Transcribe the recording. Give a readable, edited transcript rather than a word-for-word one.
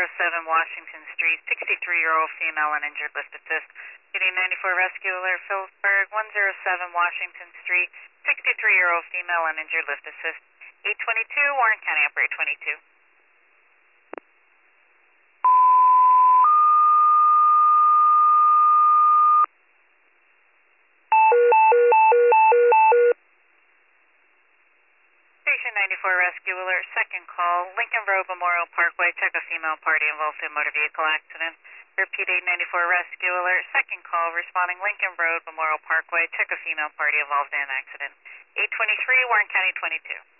Washington Street, 63-year-old female and injured, lift assist. PD 94 Rescue Alert, Phillipsburg, 107 Washington Street, 63-year-old female and injured, lift assist. 822, Warren County, operator 22. Station 94 Rescue Alert, second call, Lincoln Road Memorial Parkway, check a female party involved in motor vehicle accident. Repeat 894 Rescue Alert, second call, responding Lincoln Road Memorial Parkway, check a female party involved in accident. 823, Warren County 22.